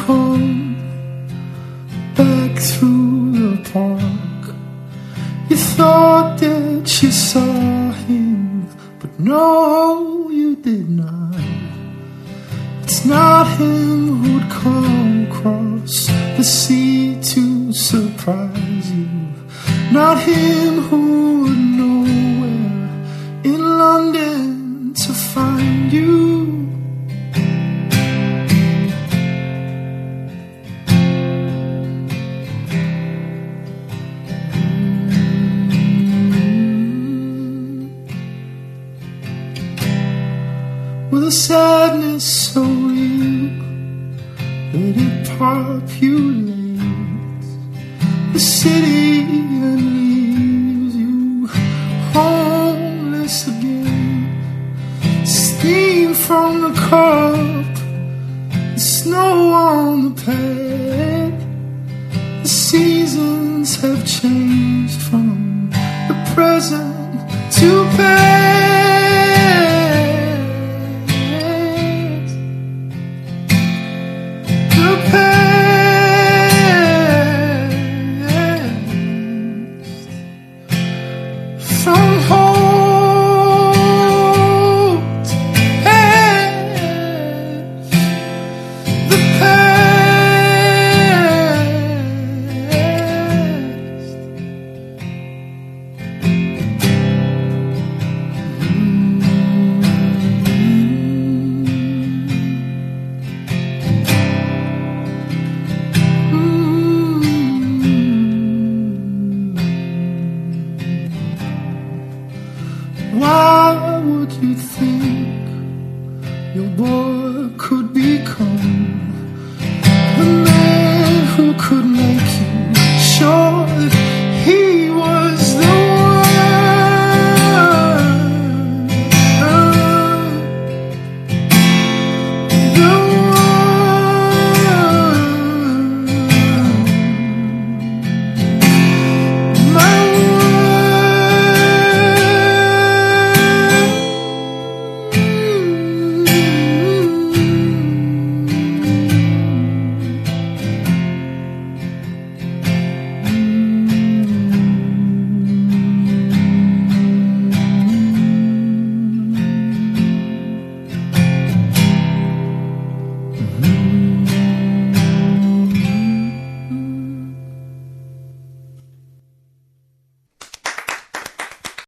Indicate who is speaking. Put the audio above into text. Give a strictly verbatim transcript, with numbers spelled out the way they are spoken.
Speaker 1: home, back through the park. You thought that you saw him, but no, you did not. It's not him who'd come across the sea to surprise you. Not him who would know where in London to find you. With a sadness so real that it populates the city and leaves you homeless again. Steam from the cup, the snow on the pad. The seasons have changed from the present to past. From hope to past, the past. Why would you think your boy could become